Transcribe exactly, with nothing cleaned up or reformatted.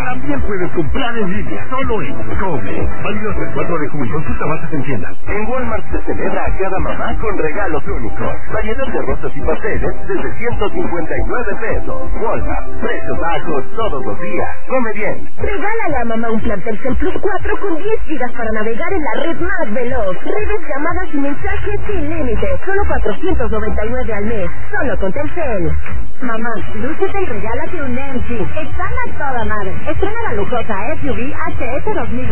También puedes comprar en línea, solo en Come. Válido hasta el cuatro de julio. Consulta bases en tienda. En Walmart se celebra a cada mamá con regalos únicos. Variedad de rosas y pasteles desde ciento cincuenta y nueve pesos. Walmart, precios bajos todos los días. Come bien. Regálale a mamá un plan Telcel Plus cuatro con diez gigas para navegar en la red más veloz. Redes, llamadas y mensajes sin límite. Solo cuatrocientos noventa y nueve al mes. Solo con Telcel. Mamá, lúcete y regálate un M G. Están a toda madre. Estrena la lujosa S U V H S dos mil